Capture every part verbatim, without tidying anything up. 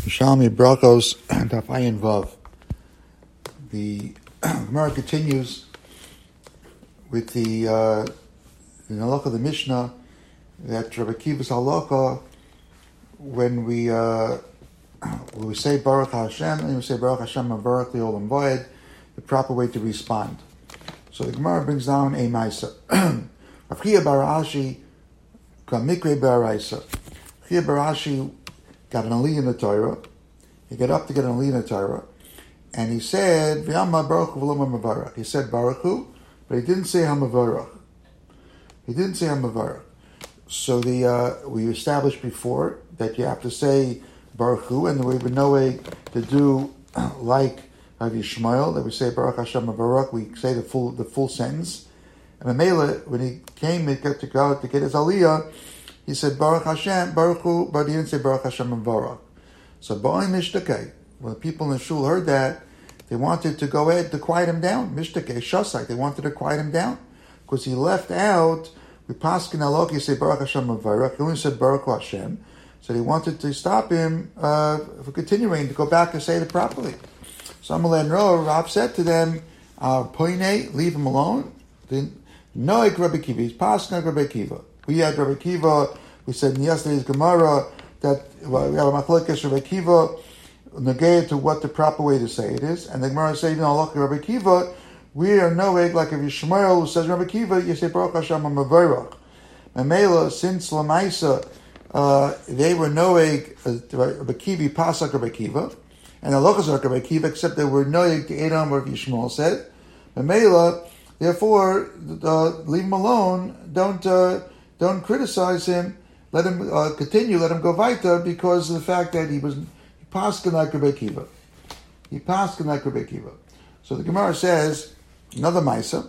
Shalmi Brachos Daf Ayin Vav. The Gemara continues with the uh, the halacha of the Mishnah that Rabbi Akiva's halacha when we uh, when we say Baruch Hashem and we say Baruch Hashem and Baruch Le'olam Vayed, the proper way to respond. So the Gemara brings down a Maisa. Rav Chia bar Ashi Kamikre bar Raisa. Chia bar Ashi got an aliyah in the Torah. He got up to get an aliyah in the Torah, and he said, "V'yama Baruch Hu v'lo Hamavarach." He said Baruch Hu, but he didn't say Hamavarach. He didn't say Hamavarach. So the uh, we established before that you have to say Baruch Hu, and we would know a to do like Rav Yishmael that we say Baruch Hashem Hamavarach. We say the full the full sentence. And Mamela, when he came to get to go to get his aliyah, he said Baruch Hashem, Baruch Hu, but he didn't say Baruch Hashem and Baruch. So Ba'ai Mishtake, when the people in the shul heard that, they wanted to go ahead to quiet him down. Mishtake, Shasai, they wanted to quiet him down because he left out. We paskin alok, he said Baruch Hashem and Baruch. He only said Baruch Hashem. So they wanted to stop him uh, for continuing to go back and say it properly. So Amalei Ro, Rav said to them, uh, Poine, leave him alone. Noik Rabbi Kiva, he's paskin Rabbi Kiva. We had Rabbi Akiva, we said in yesterday's Gemara that well, we have a machlokes Rabbi Akiva negate to what the proper way to say it is. And the Gemara says, even Allah Rabbi Akiva, we are no egg like if Yishmael who says Rabbi Akiva, you say Baruch Hashem Hamavarach. Mamela, since Lamaisa, uh, they were no egg, uh, Rabbi Akiva, Pasak Rabbi Akiva, and Allah is Rabbi Akiva, except they were no egg to Edom or Yishmael said. Mamela, therefore, uh, leave him alone, don't, uh, Don't criticize him. Let him uh, continue. Let him go weiter because of the fact that he was he passed like Rabbi Akiva. He passed like Rabbi Akiva. So the Gemara says another Maisa.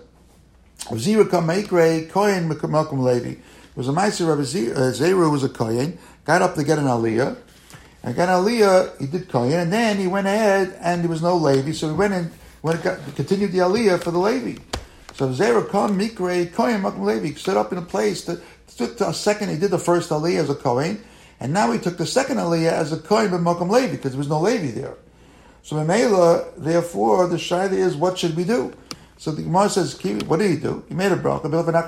Zira kam Meikre Kohen Malcolm Levi. It was a Maisa. Rabbi Zeru was a Kohen. Got up to get an Aliyah, and got an Aliyah. He did Kohen, and then he went ahead, and there was no Levi, so he went and went got, continued the Aliyah for the Levi. So Zeru kam Mikre Kohen Malcolm Levi stood up in a place that. Took a second, he did the first aliyah as a Kohen, and now he took the second aliyah as a Kohen but Malcolm Levi, because there was no Levi there. So Mamela, therefore, the shaila is, what should we do? So the Gemara says, what did he do? He made a bracha,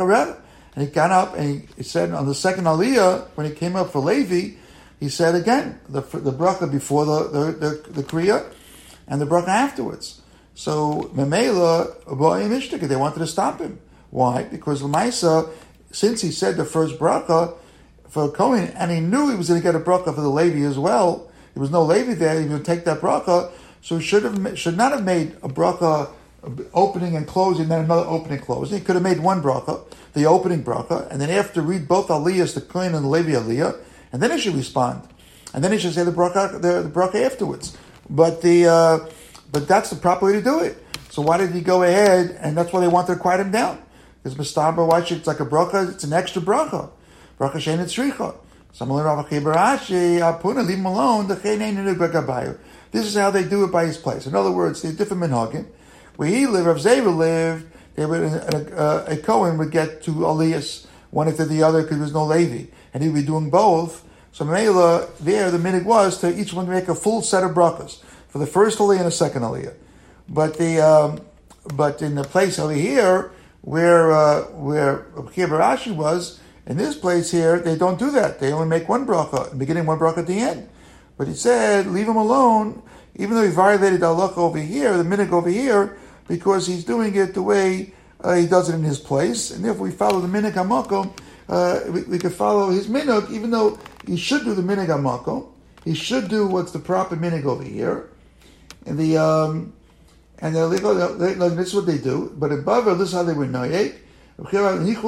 and he got up, and he, he said on the second aliyah, when he came up for Levi, he said again, the the bracha before the, the, the, the kriya, and the bracha afterwards. So Mamela, they wanted to stop him. Why? Because Lamaisa, since he said the first bracha for Kohen, and he knew he was going to get a bracha for the Levi as well, there was no Levi there, he was going to take that bracha, so he should have should not have made a bracha opening and closing, then another opening and closing. He could have made one bracha, the opening bracha, and then after read both aliyahs, the Kohen and the Levi aliyah, and then he should respond, and then he should say the bracha the, the bracha afterwards. But the uh, but that's the proper way to do it. So why did he go ahead? And that's why they wanted to quiet him down. Because Mustaba, why should it's like a bracha? It's an extra bracha. Bracha shein et tzricha. Someone Rav Chia bar Ashi, Apuna, leave him alone. The chein ein nugagabayu. This is how they do it by his place. In other words, they're different minhagim. Where he lived, Rav Zera lived, they would a, a, a Kohen would get two aliyahs, one after the other, because there was no Levi, and he'd be doing both. So Mela, there the minhag was to each one make a full set of brachas for the first aliyah and the second aliyah. But the um, but in the place over here, where uh, where Chia bar Ashi was, in this place here, they don't do that. They only make one bracha, at the beginning, one bracha at the end. But he said, leave him alone, even though he violated the halacha over here, the minhag over here, because he's doing it the way uh, he does it in his place. And if we follow the minhag hamakom, uh, we, we could follow his minhag, even though he should do the minhag hamakom. He should do what's the proper minhag over here. And the... Um, And they, they, they, this is what they do. But in Bavel, this is how they were noyeg. They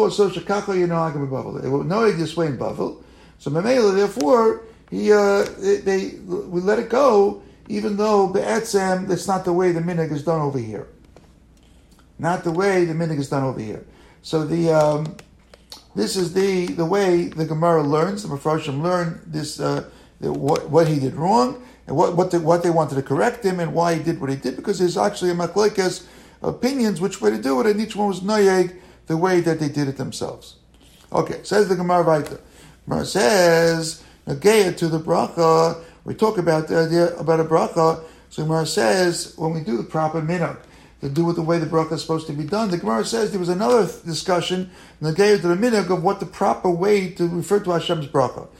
were noyeg this way in Bavel. So Mamela, therefore, he uh, they, they we let it go, even though be'etzem, that's not the way the minhag is done over here. Not the way the minhag is done over here. So the um, this is the the way the Gemara learns. The Mefarshim learn this uh, the, what what he did wrong. And what what, the, what they wanted to correct him, and why he did what he did, because there's actually a machlokes opinions which way to do it, and each one was noyeg the way that they did it themselves. Okay, says the Gemara weiter. Gemara says, Nageya to the bracha, we talk about the idea about a bracha. So Gemara says, when we do the proper minhag, to do with the way the bracha is supposed to be done, the Gemara says there was another discussion in the day of the minhag of what the proper way to refer to Hashem's bracha.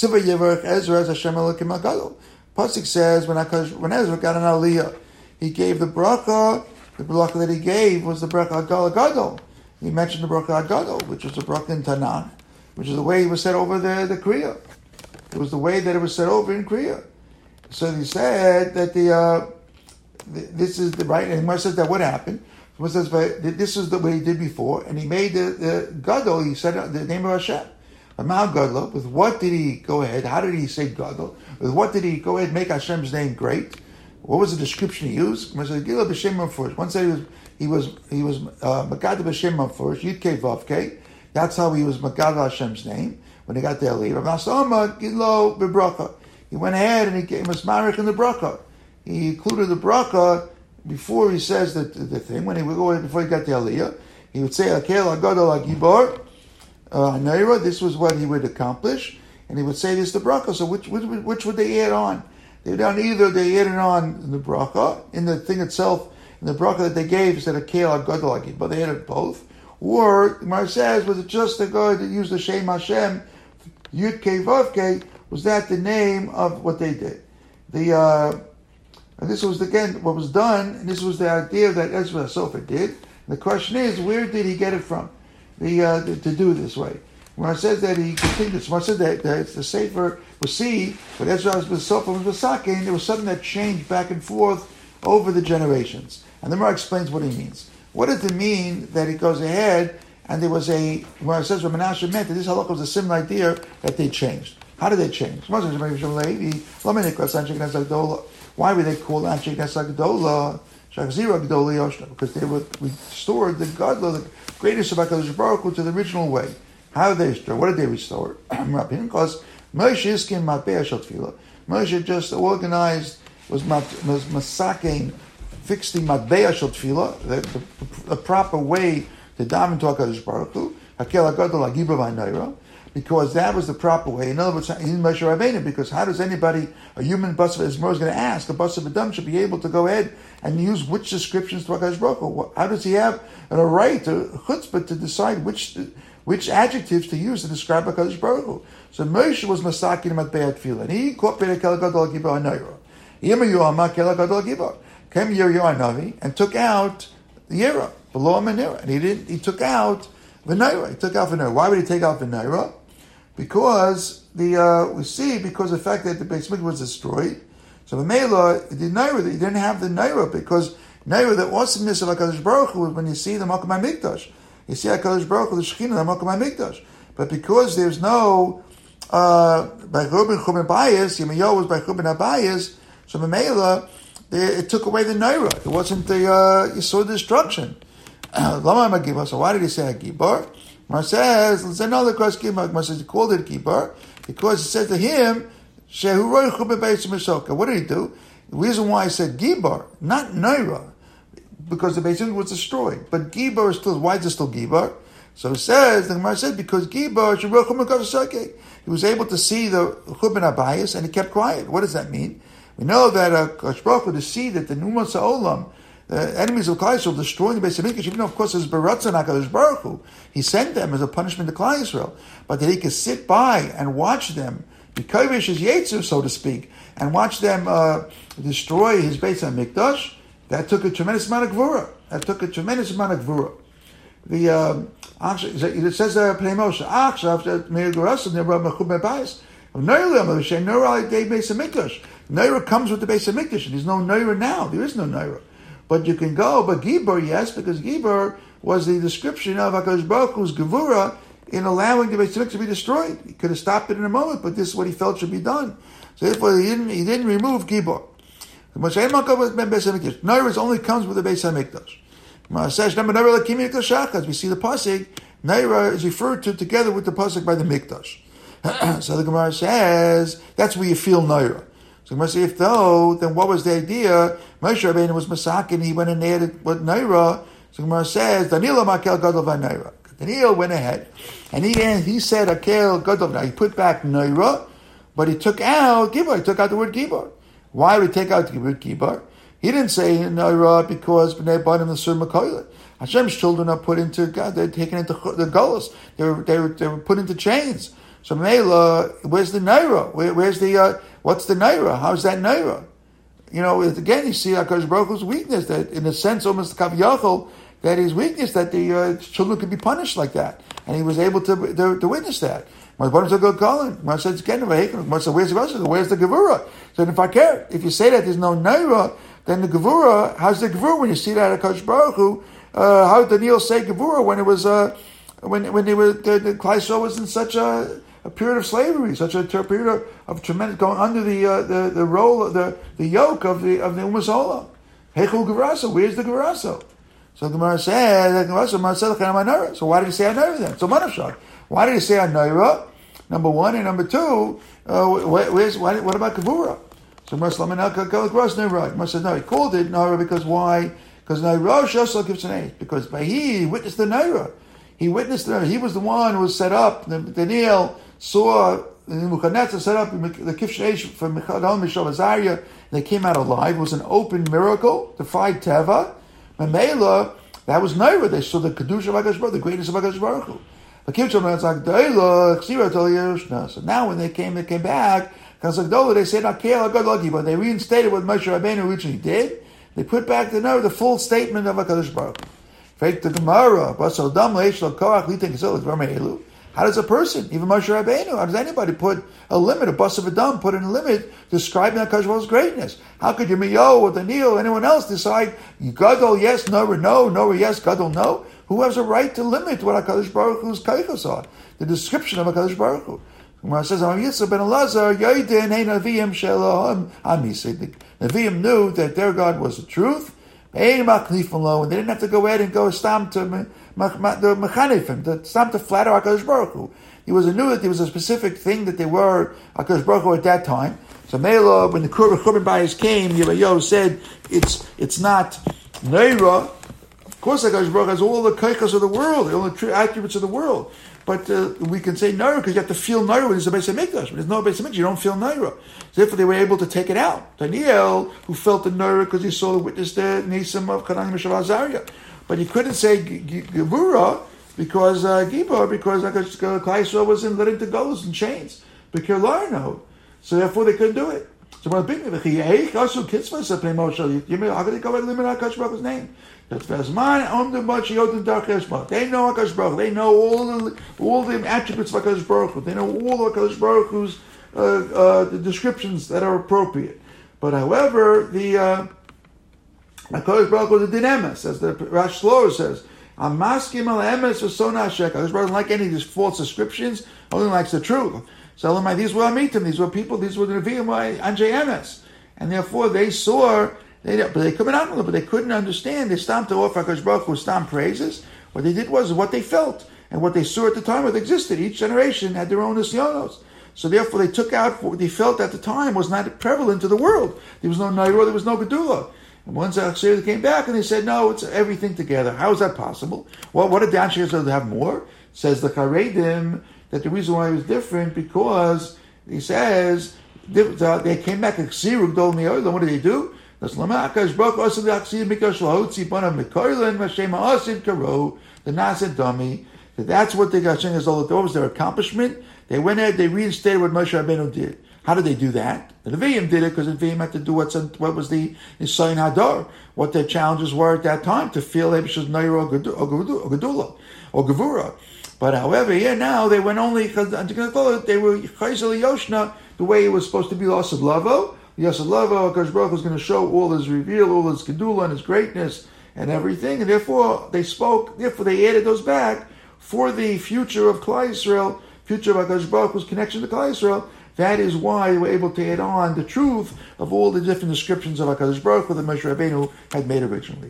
Pasuk says, when, when Ezra got an aliyah, he gave the bracha, the bracha that he gave was the bracha Hagal Gadol. He mentioned the bracha Gadol, which was the bracha in Tanakh, which is the way it was said over the, the Kriya. It was the way that it was said over in Kriya. So he said that the uh, this is the right, and Gemara says that what happened? Gemara says this is the way he did before, and he made the, the Gadol, he said the name of Hashem. Amal Gadol, with what did he go ahead? How did he say Gadol? With what did he go ahead and make Hashem's name great? What was the description he used? Gemara says Gila b'Shem first. One said he was he was Magad b'Shem first, Yud Kei Vav Kei. That's how he was Magad Hashem's name when he got the Aliyah. Rav Nasama Gilo b'Bracha. He went ahead and he gave us Marek in the bracha. He included the bracha before he says the, the, the thing. When he would go ahead, before he got the Aliyah, he would say Akel Agadol Agibar Naira. This was what he would accomplish, and he would say this the bracha. So which which, which would they add on? They would on either they added on in the bracha in the thing itself, in the bracha that they gave said Akel Agadol Agibar. They added both, or Mar says was it just the guy that used the Shem Hashem Yud Kei Vav Kei? Was that the name of what they did? The uh, and this was again what was done, and this was the idea that Ezra Sofer did. And the question is, where did he get it from? The, uh, the to do this way. When it says that he continued, when it says that, that the Sefer was see, but Ezra Sofer was Masakin, there was something that changed back and forth over the generations. And the Gemara explains what he means. What does it mean that he goes ahead and there was a when it says Rav Menashe meant that this halakha was a similar idea that they changed? How did they change? Why were they called Anshe Knesset Gdola? Because they were restored the Gadol, the greatest of HaKadosh Baruch Hu, to the original way. How did they restore? What did they restore? Because Moshe Iskin Matbeah Shel Tefillah. Moshe just organized, was was masaking, fixed the Matbeah Shel Tefillah, the, the, the proper way to daven to HaKadosh Baruch Hu. Hakel HaGadol HaGibur VaNoira. Because that was the proper way. In other words, in Moshe Rabbeinu, because how does anybody, a human bus of Ismor is going to ask, a bus of Adam should be able to go ahead and use which descriptions to HaKadosh Baruch Hu? How does he have a right, a chutzpah, to decide which which adjectives to use to describe HaKadosh Baruch Hu? So Moshe was masakin matbeah tefillah, and he incorporated Kel Gadol Gibor HaNoira. Yema Yoama Kel Gadol Gibor. Came Yeruah Navi and took out the Yera, below him and Yera. And he didn't, he took out V'Noira. He took out V'Noira. Why would he take out V'Noira? Because the uh, we see because of the fact that the Beis Mikdash was destroyed, so the Mela the Naira he didn't have the Naira because Naira the awesomeness of Hakadosh Baruch Hu was when you see the Makom HaMikdash, you see Hakadosh Baruch Hu the Shekhinah the Makom HaMikdash, but because there's no uh, by Churban Churban Bayis, Yemayahu was by Churban Habayis, so the Mela it took away the Naira. It wasn't the uh, you saw the destruction. Lama Magibar. So why did he say Hagibar? Mar says, let's say another question. Mar says he called it Kibar because he said to him, what did he do? The reason why I said Gibar, not Naira, because the Beis Mikdash was destroyed. But Gibar is still, why is it still Gibar? So he says, the Gemara said, because Gibar, he was able to see the Churban Habayis and he kept quiet. What does that mean? We know that uh, Kadosh Baruch Hu to see that the Numas HaOlam, the enemies of Klal Yisrael destroying the Beis Mikdash, even though of course it's Baratzon HaKadosh Baruch Hu, he sent them as a punishment to Klal Yisrael, but that he could sit by and watch them, be kovish as Yetzer, so to speak, and watch them uh, destroy his Beis Mikdash. That took a tremendous amount of gvura. That took a tremendous amount of gvura. The um, it says there, Pnei Moshe, Achshav Meir Gurasim Nirah Mechub Mebayis. Neira Moshe Neira Dei Beis Mikdash. Neira comes with the Beis Mikdash. There's no Neira now. There is no Neira. But you can go, but Gibor, yes, because Gibor was the description of HaKadosh Baruch Hu's Gevura in allowing the Beis Mikdash to be destroyed. He could have stopped it in a moment, but this is what he felt should be done. So therefore, he didn't, he didn't remove Gibor. The Moshe Neira only comes with the Beis HaMikdash. As we see the pasuk, Neira is referred to together with the pasuk by the Mikdash. So the Gemara says, that's where you feel Neira. So Gemara says, if though, then what was the idea? Moshe Rabbeinu was Masakin, he went and added what Neira. So Gemara says, Daniel Makel Gadol VaNoira. Daniel went ahead, and he he said, Akel Gadol VaNoira. He put back Neira, but he took out Gibar. He took out the word Gibar. Why would he take out the word Gibar? He didn't say Naira because Bnei Banim the Sur Makoila. Hashem's children are put into God. They're taken into the gullus. They were they were they were put into chains. So Mela, where's the Naira? Where, where's the uh, what's the Naira? How's that Naira? You know, again, you see HaKadosh Baruch Hu's weakness, that in a sense, almost Kav Yachol, that his weakness, that the uh, children could be punished like that. And he was able to to, to witness that. My brother said, go call him. My said, again, where's the Where's the Gevurah? So if I care, if you say that there's no Naira, then the Gevurah, how's the Gevurah when you see that HaKadosh Baruch Hu? Uh, how did Daniel say Gevurah when it was, uh, when when they were, the, the Klal Yisrael was in such a, a period of slavery, such a period of, of tremendous, going under the, uh, the, the role, the, the yoke of the, of the Umas Olam. Heichul Gevurah, where's the Gevurah? So the Gemara said, so why did he say Anayra then? So Manashak. Why did he say Anayra? Number one, and number two, uh, where, where's, why, what about Gevurah? So Muslim and Nayra said, no, he called it Nayra because why? Because Nayra Shosel gives an age. Because by he witnessed the Nayra. He witnessed the Nayra. He was the one who was set up. Daniel saw Nebuchadnezzar set up the Kivshan Eish for Michadon Mishal Azariah. They came out alive. It was an open miracle, defied Teva. Mamela, that was Nayra. They saw the Kedusha of HaKadosh Baruch Hu, the greatness of HaKadosh Baruch Hu. So now when they came, they came back. They said, but they reinstated what Moshe Rabbeinu originally did. They put back the no, the full statement of HaKadosh Baruch Hu. Fake the Gemara. How does a person, even Moshe Rabbeinu, how does anybody put a limit, a bus of a dumb, put in a limit describing HaKadosh Baruch Hu's greatness? How could Yirmiyahu or Daniel or anyone else decide Gadol yes, no, or no, no, or yes, Gadol no? Who has a right to limit what HaKadosh Baruch Hu's kaichos are? The description of HaKadosh Baruch Hu. When it says, Am Yitzchak ben Elazar, Yoidin hein Nevi'im Shelahim Amisei. The Nevi'im knew that their God was the truth. Ein Machnifim Lo, and they didn't have to go ahead and go stam to the Mechanifim, to stam to flatter HaKadosh Baruch Hu. He was knew that there was a specific thing that they were HaKadosh Baruch Hu at that time. So Mela, when the Churban Bayis came, Yirmiyahu said, it's it's not Neira. Of course, HaKadosh Baruch Hu has all the kaichos of the world, all the true attributes of the world. But uh, we can say Naira because you have to feel Naira when there's a Beis HaMikdash. When there's no Beis HaMikdash, you don't feel Naira. So therefore, they were able to take it out. Daniel, who felt the Naira because he saw the witness the Nisim of Kanan Mishav Azariah. But you couldn't say Gevurah because uh, Gibar because Klal Yisrael wasn't let into goals and chains. Because Larno. So therefore, they couldn't do it. So when big hey, also kitzvah say Moshe, you mean how could they go and limit HaKadosh Baruch Hu's name? That's Vezman Om the Bachiyot and Darkesh Baruch. They know HaKadosh Baruch Hu. They know all the all the attributes of HaKadosh Baruch Hu. They know all the HaKadosh Baruch Hu's uh, uh, the descriptions that are appropriate. But however, the uh, HaKadosh Baruch Hu is a dinemis, as the Rash Shlomo says. Amaskim al emes v'sona hashek. HaKadosh Baruch Hu doesn't like any of these false descriptions. Only likes the truth. So these were Amitim. These were people. These were the Nevi'im, Anjei Emes, and therefore they saw. They, but they couldn't out, but they couldn't understand. They stopped to offer HaKadosh Baruch Hu stam praises. What they did was what they felt and what they saw at the time. What existed. Each generation had their own nisyonos. So therefore, they took out what they felt at the time was not prevalent to the world. There was no Naira, there was no Gedula. And once they came back and they said, "No, it's everything together." How is that possible? Well, what did the Anshe have more? Says the Charedim that the reason why it was different because he says they came back and Ksirug Dol Me'olam. What did they do? The Nasid Dummy. That's what they got saying as all what was their accomplishment. They went ahead, they reinstated what Moshe Rabbeinu did. How did they do that? The Nevi'im did it because the Nevi'im had to do what's what was the Nisayin Hadar, what their challenges were at that time to feel Ebish's Naira or Gedula or Gevura. But however, here now they went only because they were Chayzel Yoshna the way it was supposed to be Yosef Lavo. Yosef Lavo, HaKadosh Baruch Hu was going to show all his reveal, all his Gedula and his greatness and everything, and therefore they spoke. Therefore they added those back for the future of Klal Yisrael, future of HaKadosh Baruch Hu's connection to Klal Yisrael. That is why they were able to add on the truth of all the different descriptions of HaKadosh Baruch Hu that Moshe Rabbeinu had made originally.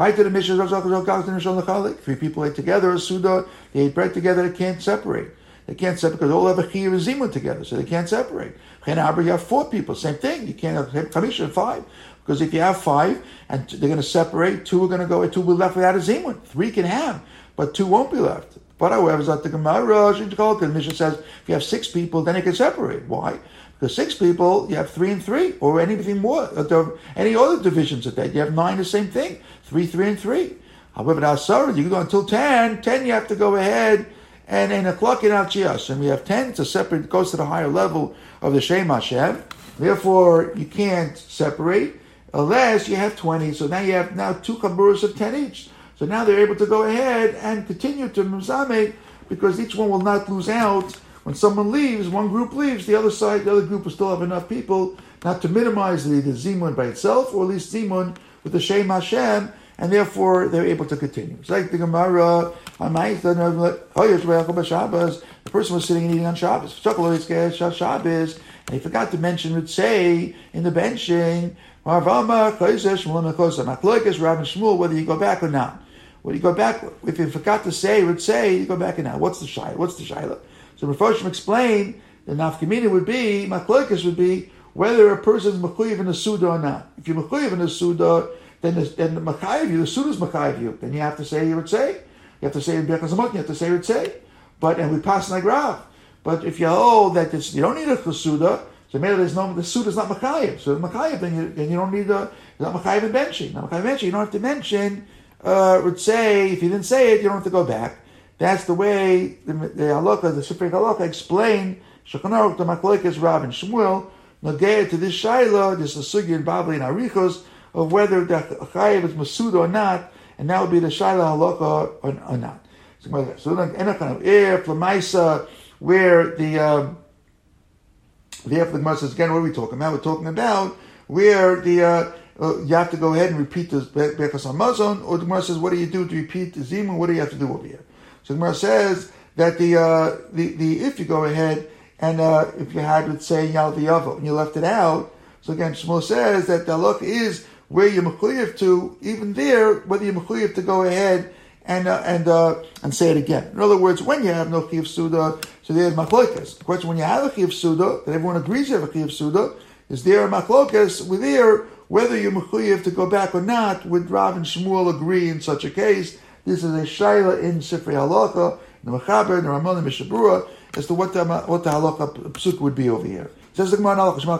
Three people ate together, a Suda, they ate bread together, they can't separate. They can't separate because they all have a Chiyuv and Zimun together, so they can't separate. You have four people, same thing. You can't have Chamisha and five. Because if you have five and they're going to separate, two are going to go, two will be left without a Zimun. Three can have, but two won't be left. But however, the Gemara, the Mishnah says, if you have six people, then it can separate. Why? Because six people, you have three and three, or anything more. Any other divisions of that, you have nine, the same thing. Three, three, and three. However, now sorry, you can go until ten. Ten, you have to go ahead and in a clock in al chias. And we have ten to separate, it goes to the higher level of the Shem Hashem. Therefore, you can't separate unless you have twenty. So now you have now two kaburas of ten each. So now they're able to go ahead and continue to muzame, because each one will not lose out. When someone leaves, one group leaves, the other side, the other group will still have enough people not to minimize the, the zimun by itself, or at least zimun with the Shem Hashem, and therefore they're able to continue. It's like the Gemara, the person was sitting and eating on Shabbos, Shabbos, and he forgot to mention, would say, in the benching, whether you go back or not. When you go back, if you forgot to say, would say, you go back and now. What's the shayla? What's the shayla? So Mephoshim explained the nafkamina would be, machlokes would be, whether a person is mechuyev in a suda or not. If you're mechuyev in a suda, then the, then the machayev you, the suda is machayev you. Then you have to say you would say. You have to say in Birkas Hamot, you have to say you would say. But, and we pass like Rav. But if you hold that it's, you don't need a suda, so maybe there's no, the suda is not machayev. So machayev, then you, then you don't need a, it's not machayev in benching. Not machayev in benching, you don't have to mention, uh, would say, if you didn't say it, you don't have to go back. That's the way the, the halakha, the Sifrei Halakha explained Shulchan Aruch, the Machlokes Rav and Shmuel, Nogea to this Shaila, this is the Sugya in Babli and Arichos, of whether the Chayev is Masuda or not, and that would be the Shaila Halakha or, or not. So then, kind of air, Flamaisa, where the, um, the after the Gemara says, again, what are we talking about? We're talking about where the, uh, uh, you have to go ahead and repeat the Berachos Hamazon, or the Gemara says, what do you do to repeat the Zimun? What do you have to do over here? So the Gemara says that the, uh, the, the, if you go ahead and, uh, if you had, let's say, Yal V'Yavo, and you left it out, so again, Shmuel says that the halakha is where you're mechuyev to, even there, whether you're mechuyev to go ahead and, uh, and, uh, and say it again. In other words, when you have no chiyuv suda, so there's machlokes. The question, when you have a chiyuv suda, that everyone agrees you have a chiyuv suda, is there a machlokes with there, whether you're mechuyev to go back or not, would Rav and Shmuel agree in such a case? This is a shayla in Sifrei Halakha, the Mechaber, the Ramon, the Mishabura, as to what the, what the halakha psuk would be over here. Says the Gemara, it's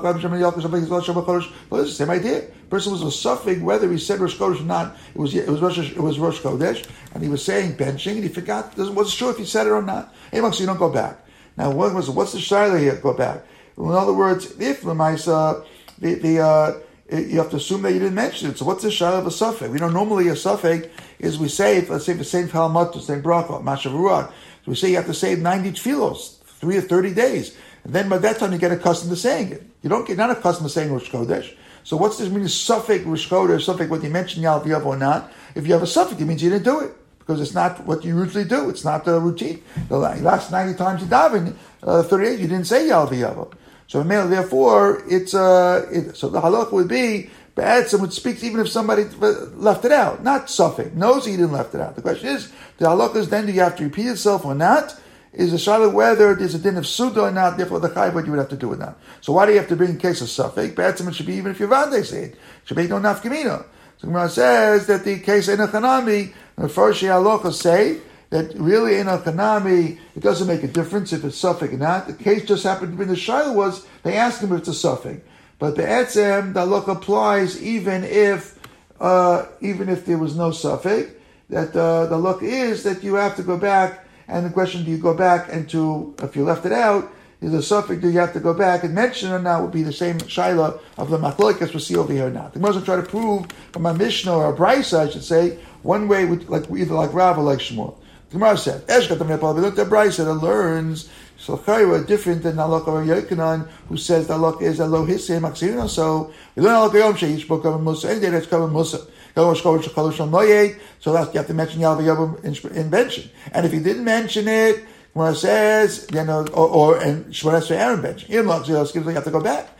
the same idea. The person was a suffix whether he said Rosh Chodesh or not. It was it was Rosh it was Rosh Chodesh, and he was saying benching, and he forgot. Wasn't sure if he said it or not. Hey, so you don't go back. Now, what was what's the shayla here? Go back. Well, in other words, if Lamaisa, the the uh, you have to assume that you didn't mention it. So what's the shayla of a suffix? We know normally a suffix is we say, let's say the same Talmud, the same bracha, Mashav Ruach. So we say you have to say ninety tefillos, three or thirty days. And then by that time you get accustomed to saying it. You don't get not accustomed to saying Rosh Chodesh. So what's this mean? Suffix Rosh Chodesh, suffix whether you mention Yal V'Yav or not. If you have a suffix, it means you didn't do it. Because it's not what you usually do. It's not the routine. The last ninety times you daven, uh, thirty-eight, you didn't say Yal V'Yav. So therefore, it's, uh, it, so the halakha would be, Ba'atzim would speak even if somebody left it out. Not suffix. Knows he didn't left it out. The question is, the halakha is then do you have to repeat itself or not? Is a shayla whether there's a din of suda or not, therefore the chayv, what you would have to do with that. So why do you have to bring in case of suffix? Ba'atzim it should be even if you're vande say it. It should be no nafkamina. So Gemara says that the case in a chanami, the first halakha say that really in a chanami, it doesn't make a difference if it's suffix or not. The case just happened to be the shayla was, they asked him if it's a suffix. But the etzem, the halakha applies even if, uh, even if there was no suffix. That uh, the halakha is that you have to go back. And the question, do you go back and to, if you left it out, is a suffix, do you have to go back and mention it or not, would be the same shayla of the machlokes we see over here now. The Gemara try to prove from a Mishnah or a Brisa, I should say, one way, with, like either like Rav or like Shmuel. The Gemara said, Eshkat we looked at Brisa that learns, so Chayra, different than Halakha or Yochanan, who says the Halakha is Alo Hisei Maksirina. So we learn Halakha Yom Sheish Book of Musa, any day that's covered Musa. So that's, you have to mention Yal V'Yav in, in benching. And if he didn't mention it, when it says, you know, or, or and Shmona Esrei Aaron benching, you have to go back.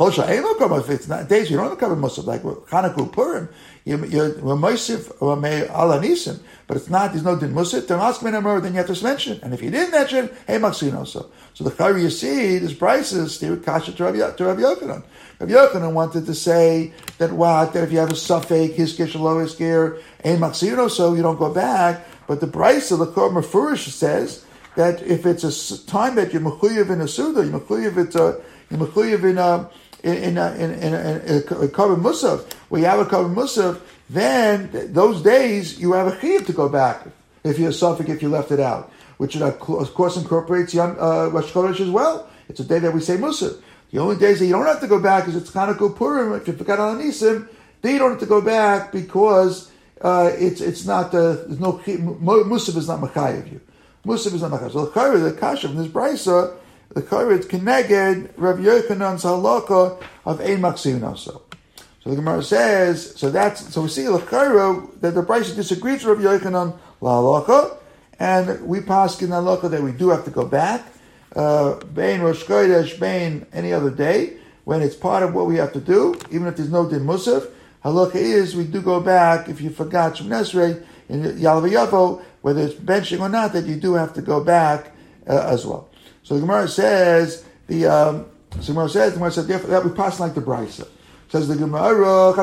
If it's not days, you don't have to cover Musaf, like Chanukah, Purim, you're Moisif or Ala Nisim, but it's not, there's no Din Musaf, then you have to mention it. And if you didn't mention, hey, Maksin also. So the Chayr, you see, this price is still Kasha to Rabbi Yochanan. Rabbi Yochanan wanted to say that what, that if you have a suffix, his kishalo is gear, hey, Maksin so you don't go back. But the price of the Kor Mefurish says that if it's a time that you're mechuyev in a suda, you're mechuyev it's a, you're mechuyev in a in in a, in, in, a, in a korban musaf, where you have a korban musaf, then those days you have a chiyuv to go back if you're suffik if you left it out, which of course incorporates Yom uh, Rosh Chodesh as well. It's a day that we say musaf. The only days that you don't have to go back is it's Chanukah Purim. If you forgot on Nisim, then you don't have to go back because uh, it's it's not uh, there's no musaf is not machayev you. Musaf is not machayev. So the Chayre, the kasha from this brisa, the Chayre is keneged Rav Yochanan's halakha of ein maksim also. So the Gemara says, so that's so we see the Chayre that the brisa disagrees with Rav Yochanan la halakha, and we pass in halakha that we do have to go back. Uh, Bein Rosh Chodesh, Bein any other day, when it's part of what we have to do, even if there's no din musaf. Halakha is we do go back if you forgot Shemoneh Esrei in Yalav Yavo, whether it's benching or not, that you do have to go back uh, as well. So the Gemara says the um, so the Gemara says the Gemara said therefore that we pass like the brisa. Says the Gemara,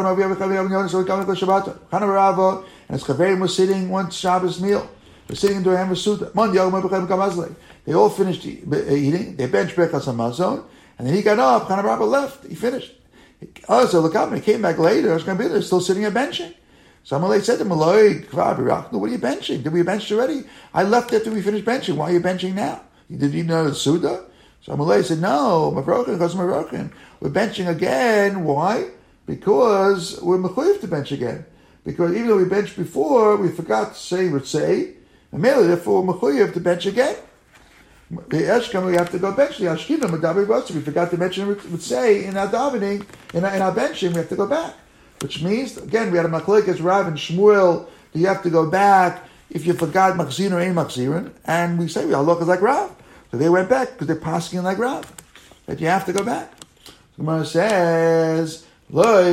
Chana and his Chaverim was sitting one Shabbos meal. They're sitting during Hamar Suda. They all finished eating. They benched Birkas Hamazon, and then he got up. Chana Rabba left. He finished. Oh, so look up. When he came back later, I was going to be there, still sitting and benching. So Amalei said to him, "What are you benching? Did we bench already? I left after we finished benching. Why are you benching now? Did you know the Suda?" So Amalei said, "No, Mavrokin, because Mavrokin. We're benching again. Why? Because we're mechuyev to bench again. Because even though we benched before, we forgot to say Ritzei, and merely therefore we're mechuyev to bench again." The Eshkam, we have to go bench. The Ashkinim, we forgot to mention would say in our davening, in our, in our benching, we have to go back. Which means, again, we had a machlokes Rav and Shmuel. Do you have to go back if you forgot machzirin or ain't machzirin? And we say we are look like Rav. So they went back because they're passing like Rav. That you have to go back. The Gemara says, "Loy,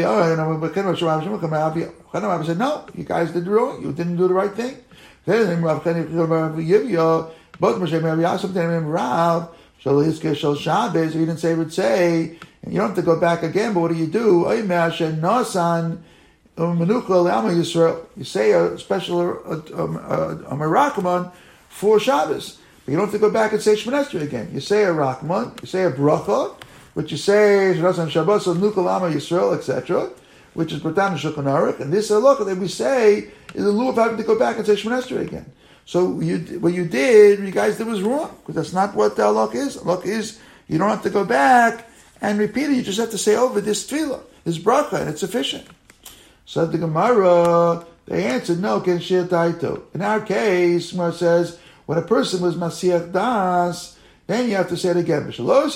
oh, said, no, you guys did wrong. You didn't do the right thing." Then Rav both Moshe and Yaakov and Rav, Shalizke Shal Shabbos, you didn't say would say, and you don't have to go back again, but what do you do? You say a special a, a, a Merakamon for Shabbos. But you don't have to go back and say Shemoneh Esrei again. You say a Rakman, you say a Bracha, which you say Shabbos Nukal Ama Yisrael, et cetera, which is Bertan Shulchan Aruch, and this halakha that we say is a lieu of having to go back and say Shemoneh Esrei again. So you, what you did, you guys did was wrong, because that's not what the halakha is. Halakha is, you don't have to go back and repeat it, you just have to say over this tefillah, this bracha, and it's sufficient. So the Gemara, they answered, no, ken shir taito. In our case, Gemara says, when a person was Masiach Das, then you have to say it again.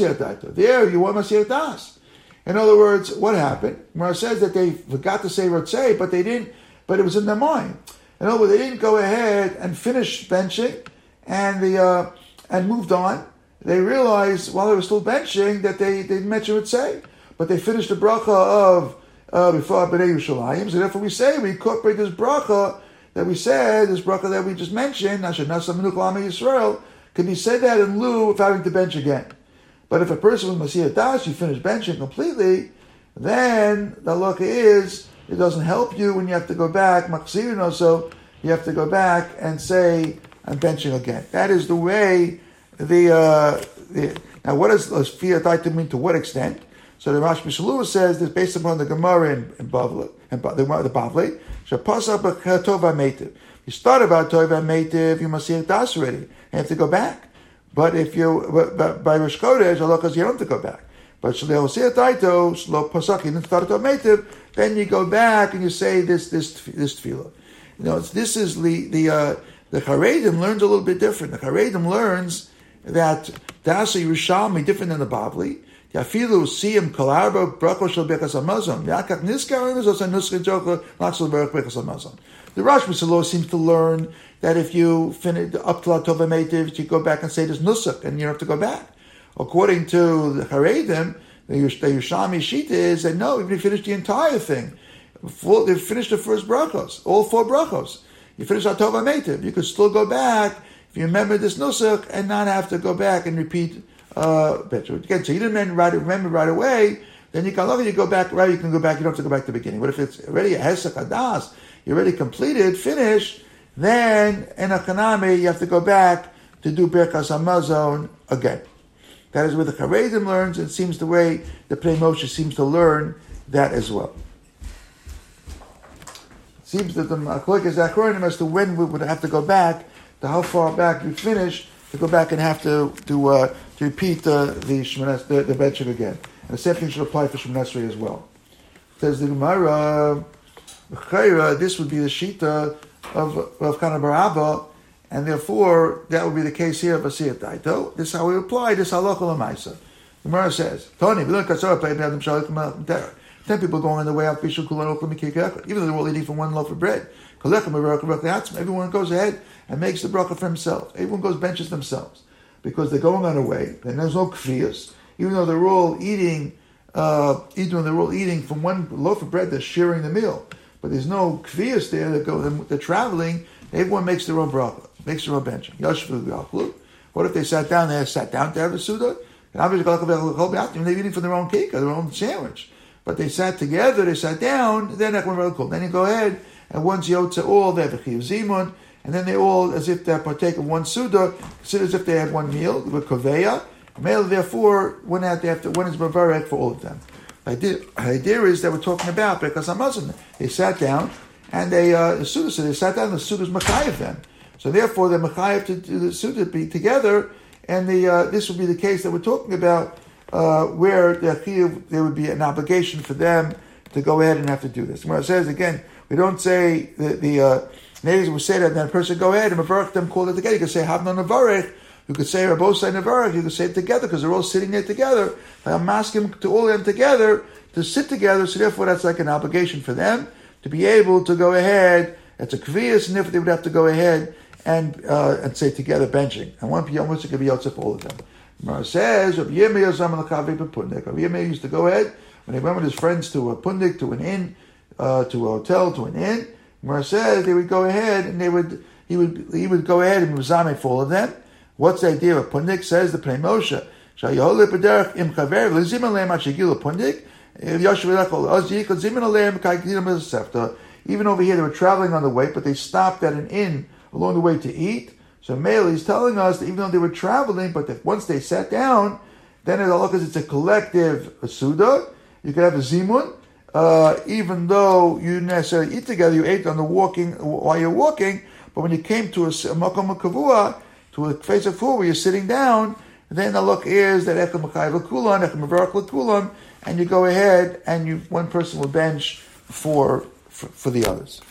There, you want Masiach Das. In other words, what happened? Gemara says that they forgot to say Ratzei, but they didn't, but it was in their mind. In other words, they didn't go ahead and finish benching and the uh, and moved on. They realized while they were still benching that they, they didn't mention Ratzei, but they finished the bracha of uh, before Bnei Yerushalayim. So therefore we say, we incorporate this bracha that we said, this bracha that we just mentioned, Asher Nasa Menukal Am Yisrael, can be said that in lieu of having to bench again. But if a person was Masiach Das, you finish benching completely, then the halakha is, it doesn't help you when you have to go back, machzirin also, you have to go back and say, I'm benching again. That is the way the, uh, the now what does Fiyat Taita mean, to what extent? So the Rashi Mishalua says this based upon the Gemara in, in Bavli, and the, the Bavli, Shapasa B'Tov HaMeitiv. You start about Tov HaMeitiv, you must see Das already, and you have to go back. But if you, but, but by Rosh Chodesh, halachas, you don't have to go back. But Shalei Hosea Taito, Shlo Pasach, you didn't start Tov HaMeitiv, then you go back and you say this, this, this tefillah. You know, it's, this is the, the, uh, the Charedim learns a little bit different. The Charedim learns that Dasa Yerushalmi different than the Bavli. Yafilu siyam kalarba brachos shel bekas hamazon. Yakak niskarim is also nuskin joker latzal berach bekas hamazon. The Rosh Mishalot seems to learn that if you finish up to Tov HaMeitiv, you go back and say this nusach, and you don't have to go back. According to the Haredim, the Yerushalmi Shita is that no, even if you finish the entire thing, full, they finished the first brachos, all four brachos. You finish Tov HaMeitiv, you could still go back if you remember this nusach and not have to go back and repeat. Uh, better. Again, so you didn't remember, remember right away, then you can love it, you go back, right, you can go back, you don't have to go back to the beginning. But if it's already a Hesek Hadas, you're already completed, finished, then in a Kaname, you have to go back to do Birkas Hamazon again. That is where the Charedim learns, and it seems the way the Pnei Moshe seems to learn that as well. It seems that the Machlokes is Achronim as to when we would have to go back, to how far back we finish, to go back and have to to, uh, to repeat uh, the Shmonas, the, the benching again. And the same thing should apply for Shemona Esrei as well. Says the Gemara, this would be the Shita of of Kana bar Abba, and therefore that would be the case here of Asiyat Daito. This is how we apply this halacha l'maisa. The Gemara says, Tony, we learn Katzor Pei B'Adam Shalik M'Tera. Ten people going on the way out, Bishul Kulan Oklam Mikikak, even though they're all eating from one loaf of bread. Everyone goes ahead and makes the bracha for himself. Everyone goes benches themselves because they're going on a way, and there's no kfiyas. Even though they're all eating, uh, even though they're all eating from one loaf of bread, they're sharing the meal. But there's no kfiyas there. That go, they're traveling. Everyone makes their own bracha, makes their own benching. What if they sat down? They sat down to have a suda. And obviously, they're eating from their own cake or their own sandwich. But they sat together. They sat down. Then then you go ahead. And once Yotze all, they have a Chiyuv Zimun, and then they all, as if they partake of one Suda, consider as if they had one meal, with Koveya. Male, therefore, one out after one is Bavarek for all of them. The idea is that we're talking about, because I'm Muslim, they sat down, and they, uh, the Suda, so they sat down, and the Suda is Machayev then. So therefore, they're Machayev to, to the Suda be together, and the uh, this would be the case that we're talking about, uh, where the Chiyuv, there would be an obligation for them to go ahead and have to do this. Where it says, again, we don't say the the uh, natives will say that, then a person go ahead and Mavarech them, call it together. You could say Havna Navarech, you could say Rabosai Navarech, you could say it together because they're all sitting there together. I'm asking to all of them together to sit together, so therefore that's like an obligation for them to be able to go ahead. It's a kviyas, and therefore they would have to go ahead and uh, and say together benching. And one Yom Mutzah could be Yotzeh for all of them. Gemara says, Rabbi Yirmiyah Zaman L'Chavi B'Pundik. Rabbi Yirmiyah used to go ahead when he went with his friends to a pundik, to an inn, Uh, to a hotel, to an inn. Where it says they would go ahead and they would he would he would go ahead and mizame for all of them. What's the idea of pundik? Says the Pnei Moshe. im chaver lezim aleim ashigilu pundik even over here they were traveling on the way, but they stopped at an inn along the way to eat. So Mele is telling us that even though they were traveling, but that once they sat down, then it's a collective suda. You could have a zimun. Uh, even though you didn't necessarily eat together, you ate on the walking while you're walking. But when you came to a makom kavua, to a face of food where you're sitting down, then the look is that echem mechayv l'kulam, echem mevarach l'kulam, and you go ahead and you one person will bench for for, for the others.